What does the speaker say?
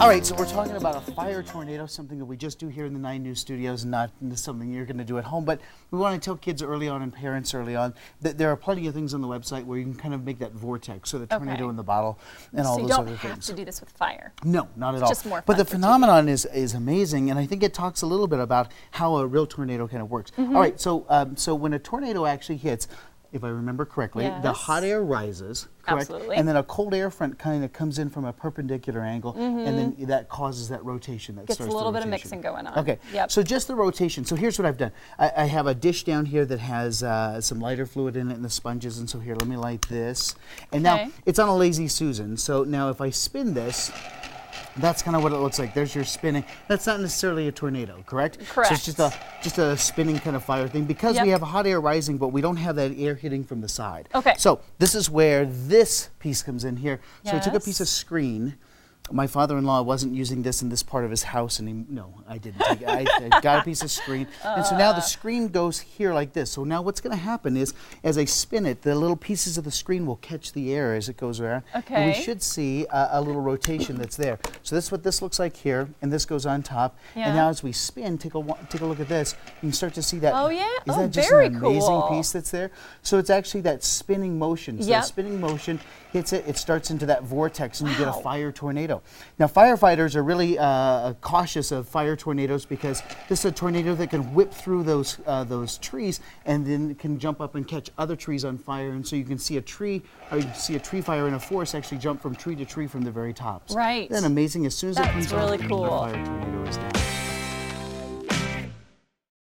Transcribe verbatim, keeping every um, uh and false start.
All right, so we're talking about a fire tornado, something that we just do here in the Nine News studios, and not something you're going to do at home. But we want to tell kids early on and parents early on that there are plenty of things on the website where you can kind of make that vortex, so the tornado Okay. in the bottle and all So you those don't other have things. to do this with fire. No, not at It's all. just more but the fun for T V. phenomenon is is amazing, and I think it talks a little bit about how a real tornado kind of works. Mm-hmm. All right, so um, so when a tornado actually hits, if I remember correctly, the Yes. hot air rises, correct? Absolutely. And then a cold air front kind of comes in from a perpendicular angle, and then that causes that rotation. That Gets starts a the little bit of rotation. mixing going on. Okay. Yep. So just the rotation. So here's what I've done. I, I have a dish down here that has uh, some lighter fluid in it and the sponges. And so here, let me light this. And Okay. now it's on a Lazy Susan. So now if I spin this, that's kind of what it looks like. There's your spinning. That's not necessarily a tornado, correct? So it's just a Correct. just a spinning kind of fire thing because we Yep. have hot air rising, but we don't have that air hitting from the side. Okay. So this is where this piece comes in here. So I took a piece of Yes. screen. My father-in-law wasn't using this in this part of his house, and he, no, I didn't. Take it. I, I got a piece of screen, and so now the screen goes here like this. So now what's going to happen is, as I spin it, the little pieces of the screen will catch the air as it goes around, and we Okay. should see a, a little rotation that's there. So this is what this looks like here, and this goes on top. Yeah. And now as we spin, take a wa- take a look at this. You can start to see that. Oh, yeah? Is Oh, that just very an amazing cool. piece that's there? So it's actually that spinning motion. So Yep. the spinning motion hits it, it starts into that vortex, and you get a Wow. fire tornado. Now, firefighters are really uh, cautious of fire tornadoes because this is a tornado that can whip through those uh, those trees and then can jump up and catch other trees on fire. And so you can see a tree, or you can see a tree fire in a forest actually jump from tree to tree from the very tops. Right. Isn't that amazing? As soon as it That's comes really off, cool. the fire tornado is down.